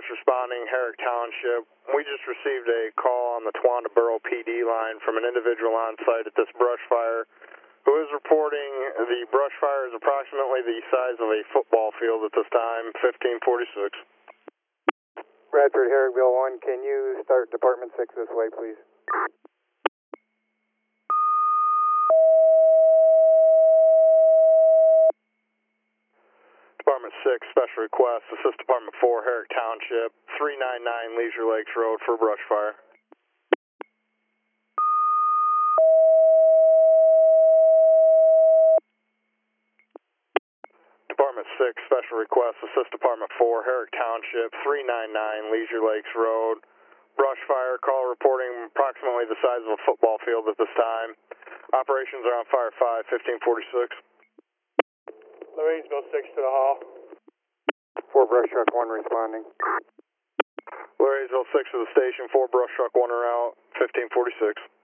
6 responding, Herrick Township. We just received a call on the Towanda Borough PD line from an individual on site at this brush fire who is reporting the brush fire is approximately the size of a football field at this time, 1546. Bradford, Herrickville 1, can you start Department 6 this way, please? Department 6, special request, assist Department 4, Herrick Township, 399 Leisure Lakes Road for brush fire. Department 6, special request, assist Department 4, Herrick Township, 399 Leisure Lakes Road. Brush fire, call reporting approximately the size of a football field at this time. Operations are on fire 5, 1546. Louisville 6 to the hall. 4 brush truck 1 responding. Louisville 6 to the station, 4 brush truck 1 are out, 1546.